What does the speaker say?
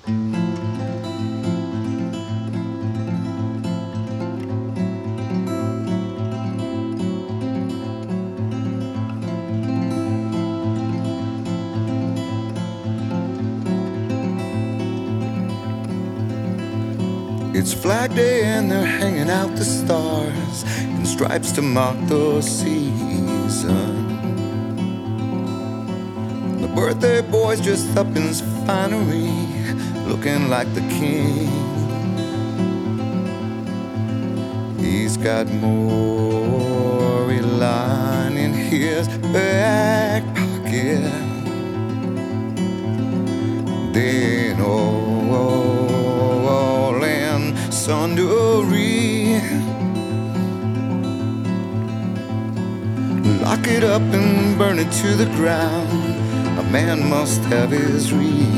It's Flag Day and they're hanging out the stars in stripes to mark the season. The birthday boy's dressed up in his finery, looking like the king. He's got Maury line in his back pocket. Then Sundari, lock it up and burn it to the ground. A man must have his reason.